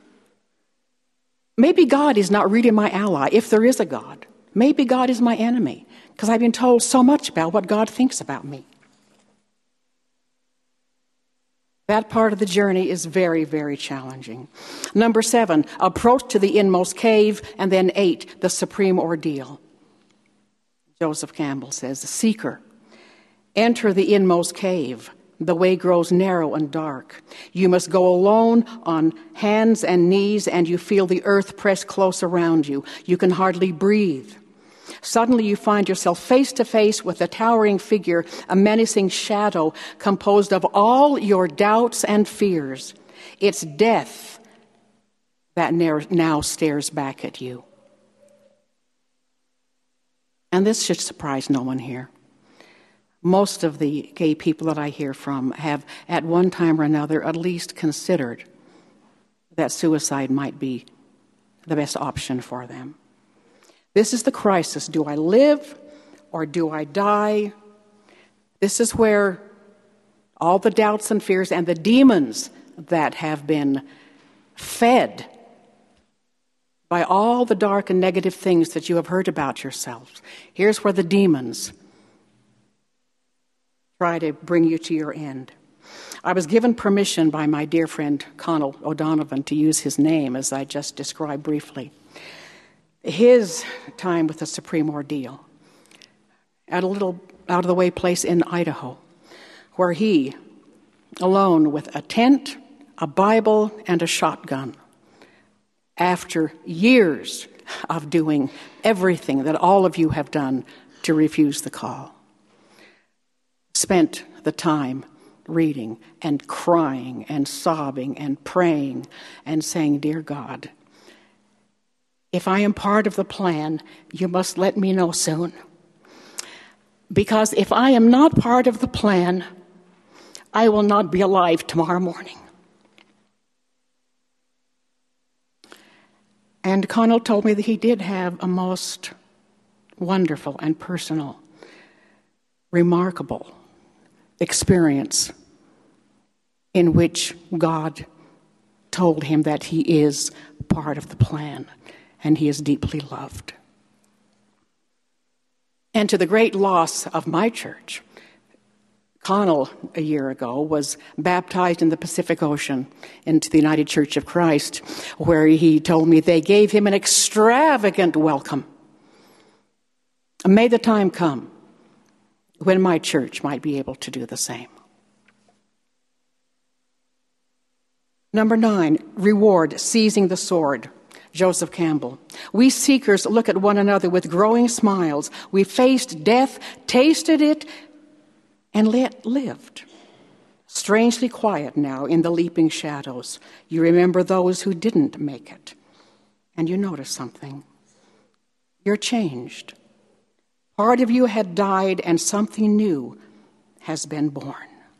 maybe God is not really my ally, if there is a God. Maybe God is my enemy, because I've been told so much about what God thinks about me. That part of the journey is very, very challenging. Number 7, approach to the inmost cave. And then 8, the supreme ordeal. Joseph Campbell says, the seeker, enter the inmost cave The way grows narrow and dark. You must go alone on hands and knees, and you feel the earth press close around you. You can hardly breathe. Suddenly you find yourself face to face with a towering figure, a menacing shadow composed of all your doubts and fears. It's death that now stares back at you. And this should surprise no one here. Most of the gay people that I hear from have, at one time or another, at least considered that suicide might be the best option for them. This is the crisis. Do I live or do I die? This is where all the doubts and fears and the demons that have been fed by all the dark and negative things that you have heard about yourselves. Here's where the demons try to bring you to your end. I was given permission by my dear friend Conal O'Donovan to use his name, as I just described briefly. His time with the Supreme Ordeal at a little out-of-the-way place in Idaho, where he, alone with a tent, a Bible, and a shotgun, after years of doing everything that all of you have done to refuse the call, spent the time reading and crying and sobbing and praying and saying, "Dear God, if I am part of the plan, you must let me know soon. Because if I am not part of the plan, I will not be alive tomorrow morning." And Conal told me that he did have a most wonderful and personal, remarkable experience in which God told him that he is part of the plan and he is deeply loved. And to the great loss of my church, Conal, a year ago, was baptized in the Pacific Ocean into the United Church of Christ, where he told me they gave him an extravagant welcome. May the time come when my church might be able to do the same. Number 9, reward, seizing the sword. Joseph Campbell. We seekers look at one another with growing smiles. We faced death, tasted it, and lived. Strangely quiet now in the leaping shadows. You remember those who didn't make it. And you notice something. You're changed. Part of you had died and something new has been born.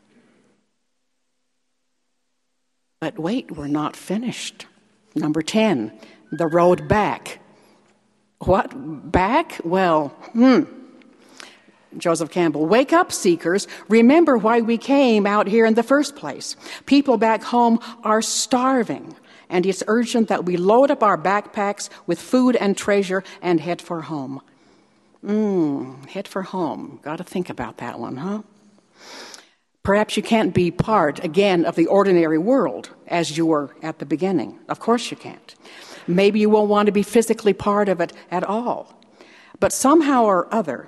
But wait, we're not finished. Number 10, the road back. What? Back? Well, Joseph Campbell. Wake up, seekers. Remember why we came out here in the first place. People back home are starving, and it's urgent that we load up our backpacks with food and treasure and head for home. Head for home. Got to think about that one, huh? Perhaps you can't be part, again, of the ordinary world as you were at the beginning. Of course you can't. Maybe you won't want to be physically part of it at all. But somehow or other,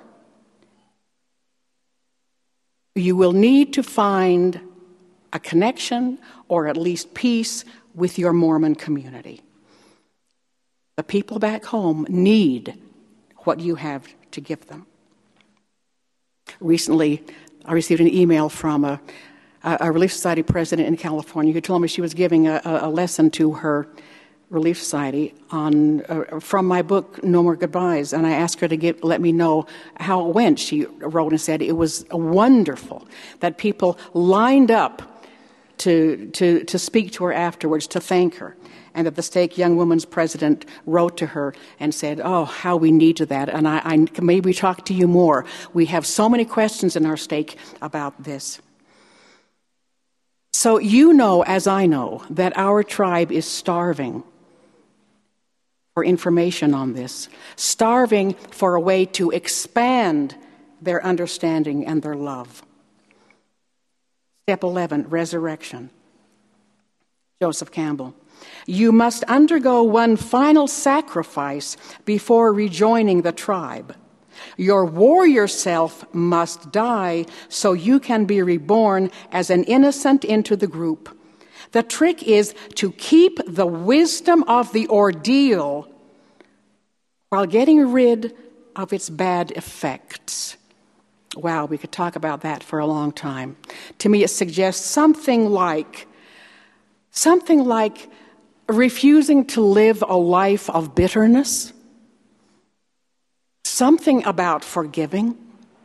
you will need to find a connection or at least peace with your Mormon community. The people back home need what you have to give them. Recently, I received an email from a Relief Society president in California who told me she was giving a lesson to her Relief Society from my book, No More Goodbyes, and I asked her to let me know how it went. She wrote and said it was wonderful that people lined up to speak to her afterwards, to thank her, and that the Stake Young Women's president wrote to her and said, "Oh, how we need to that, and I maybe talk to you more. We have so many questions in our stake about this." So you know, as I know, that our tribe is starving for information on this, starving for a way to expand their understanding and their love. Step 11, resurrection. Joseph Campbell. You must undergo one final sacrifice before rejoining the tribe. Your warrior self must die so you can be reborn as an innocent into the group. The trick is to keep the wisdom of the ordeal while getting rid of its bad effects. Wow, we could talk about that for a long time. To me, it suggests something like refusing to live a life of bitterness, something about forgiving,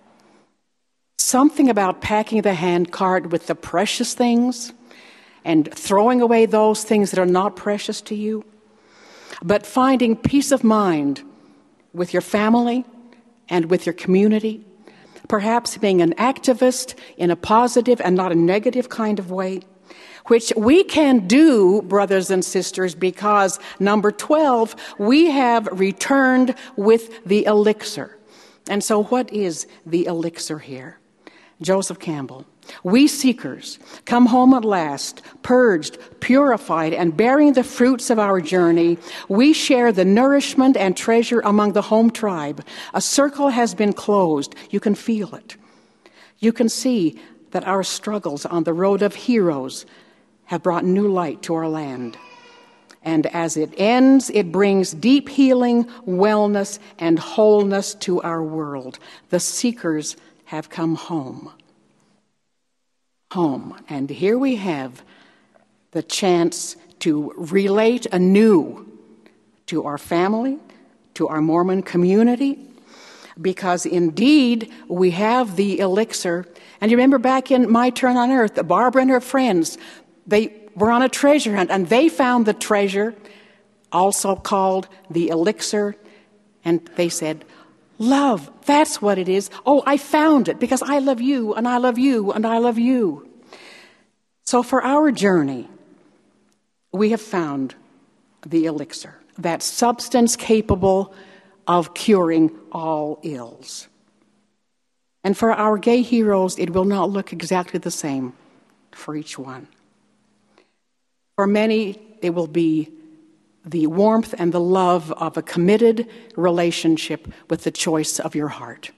something about packing the handcart with the precious things and throwing away those things that are not precious to you, but finding peace of mind with your family and with your community, perhaps being an activist in a positive and not a negative kind of way, which we can do, brothers and sisters, because, number 12, we have returned with the elixir. And so what is the elixir here? Joseph Campbell. We seekers come home at last, purged, purified, and bearing the fruits of our journey. We share the nourishment and treasure among the home tribe. A circle has been closed. You can feel it. You can see that our struggles on the road of heroes have brought new light to our land. And as it ends, it brings deep healing, wellness, and wholeness to our world. The seekers have come home. Home. And here we have the chance to relate anew to our family, to our Mormon community, because indeed we have the elixir. And you remember back in My Turn on Earth, Barbara and her friends, they were on a treasure hunt, and they found the treasure, also called the elixir, and they said, love, that's what it is. Oh, I found it because I love you, and I love you, and I love you. So for our journey, we have found the elixir, that substance capable of curing all ills. And for our gay heroes, it will not look exactly the same for each one. For many, it will be the warmth and the love of a committed relationship with the choice of your heart.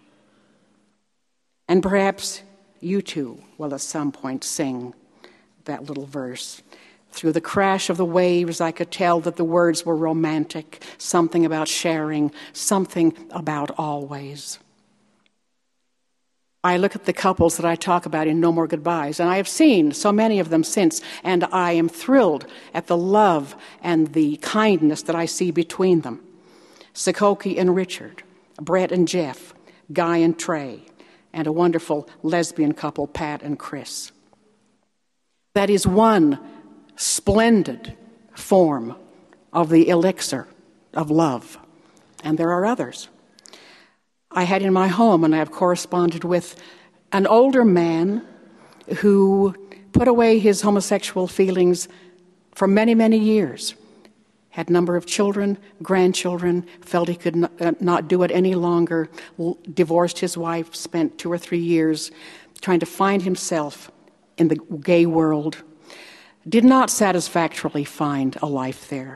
And perhaps you too will at some point sing that little verse. Through the crash of the waves, I could tell that the words were romantic, something about sharing, something about always. I look at the couples that I talk about in No More Goodbyes, and I have seen so many of them since, and I am thrilled at the love and the kindness that I see between them. Sakoki and Richard, Brett and Jeff, Guy and Trey, and a wonderful lesbian couple, Pat and Chris. That is one splendid form of the elixir of love, and there are others. I had in my home, and I have corresponded with an older man who put away his homosexual feelings for many, many years. Had a number of children, grandchildren, felt he could not do it any longer, divorced his wife, spent 2 or 3 years trying to find himself in the gay world. Did not satisfactorily find a life there.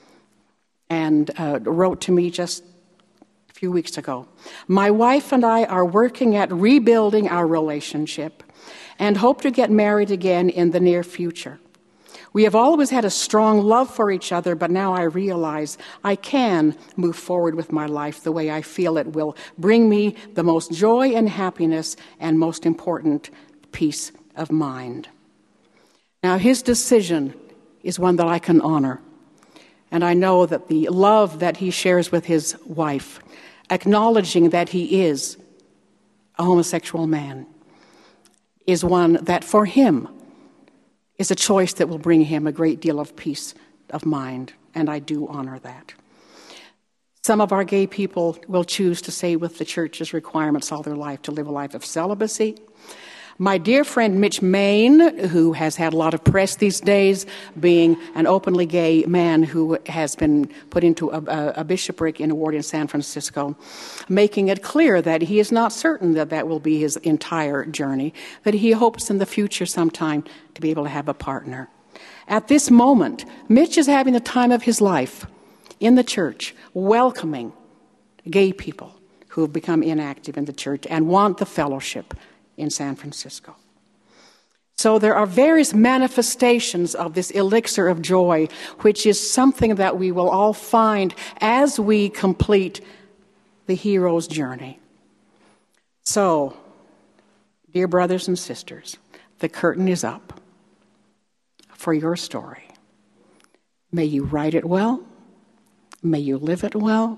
And wrote to me just a few weeks ago. My wife and I are working at rebuilding our relationship and hope to get married again in the near future. We have always had a strong love for each other, but now I realize I can move forward with my life the way I feel it will bring me the most joy and happiness and, most important, peace of mind. Now, his decision is one that I can honor, and I know that the love that he shares with his wife, acknowledging that he is a homosexual man, is one that for him is a choice that will bring him a great deal of peace of mind, and I do honor that. Some of our gay people will choose to stay with the church's requirements all their life, to live a life of celibacy. My dear friend Mitch Main, who has had a lot of press these days, being an openly gay man who has been put into a bishopric in a ward in San Francisco, making it clear that he is not certain that that will be his entire journey, that he hopes in the future sometime to be able to have a partner. At this moment, Mitch is having the time of his life in the church, welcoming gay people who have become inactive in the church and want the fellowship in San Francisco. So there are various manifestations of this elixir of joy, which is something that we will all find as we complete the hero's journey. So, dear brothers and sisters, the curtain is up for your story. May you write it well. May you live it well.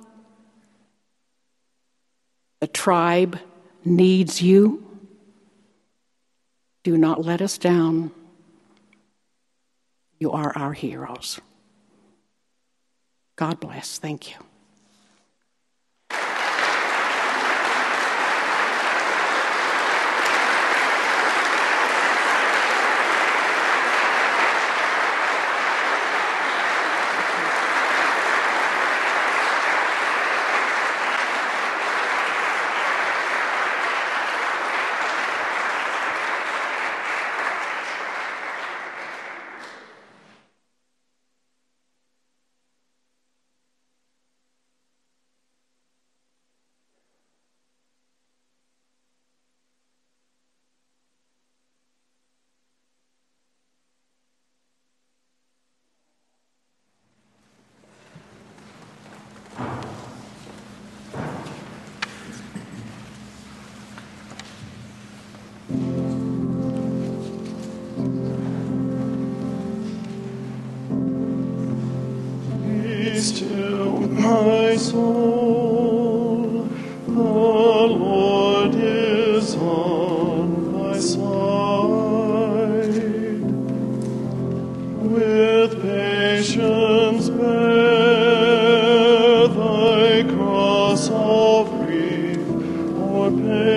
The tribe needs you. Do not let us down. You are our heroes. God bless. Thank you. Still, my soul, the Lord is on thy side. With patience bear thy cross of grief or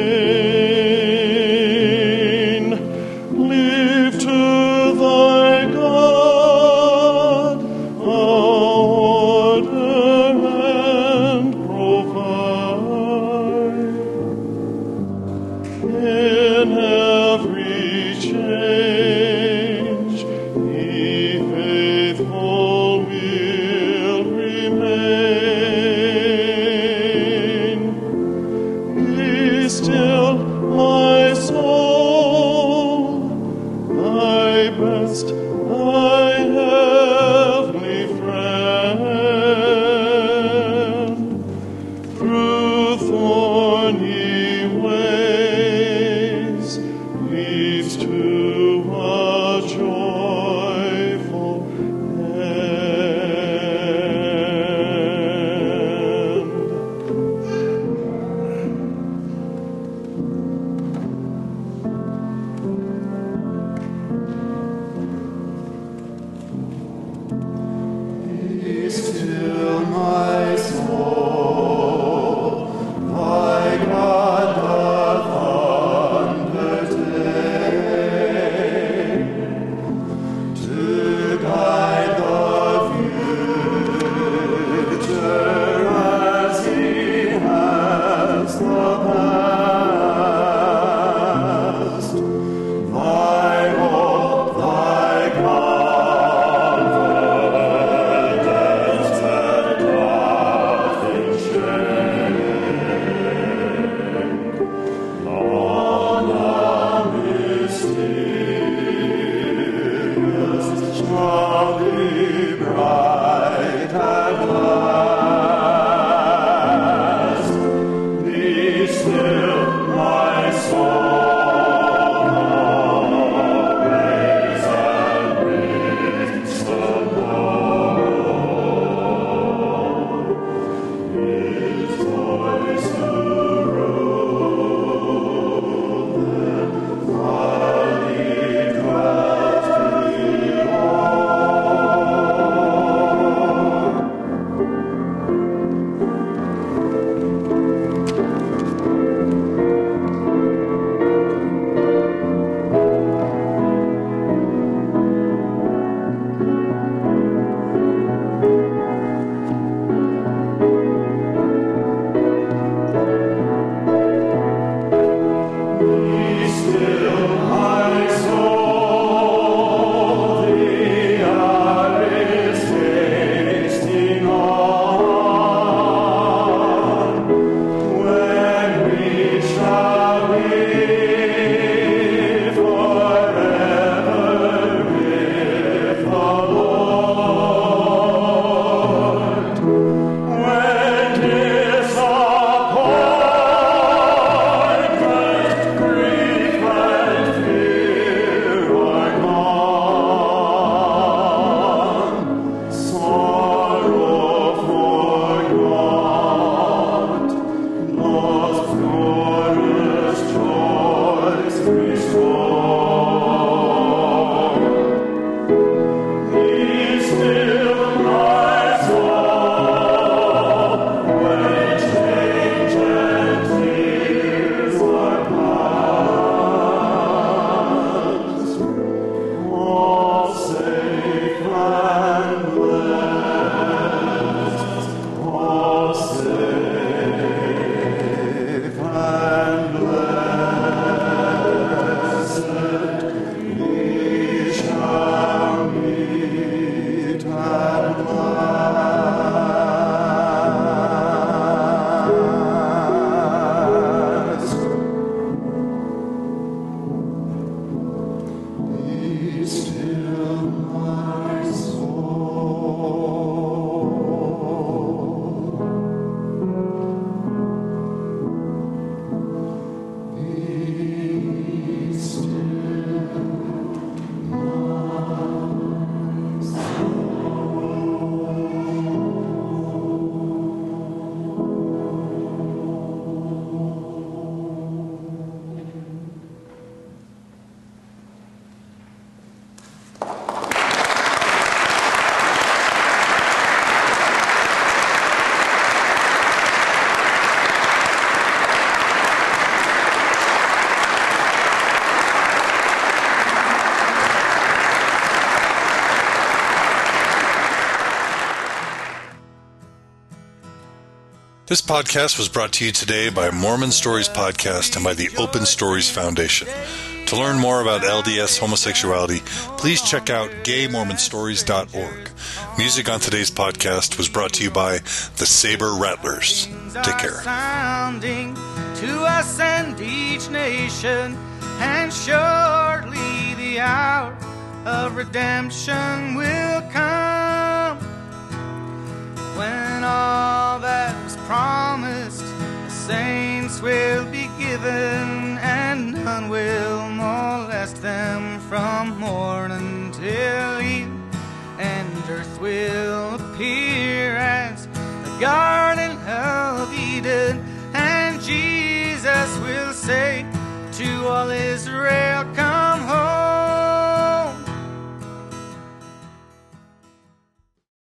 pain. Live to thy God, in every change, He faithful will remain. Be still, my soul, thy best, thy heavenly friend, through thorny ways leads to a joyful end. Be still, my soul, thy God doth undertake to guide the future as He has the past. Thy hope, thy confidence, and This podcast was brought to you today by Mormon Stories Podcast and by the Open Stories Foundation. To learn more about LDS homosexuality, please check out gaymormonstories.org. Music on today's podcast was brought to you by the Saber Rattlers. Take care. Sounding to us and each nation, and shortly the hour of redemption will come, when all that was promised the saints will be given, and none will molest them from morning till eve, and earth will appear as the Garden of Eden, and Jesus will say to all Israel,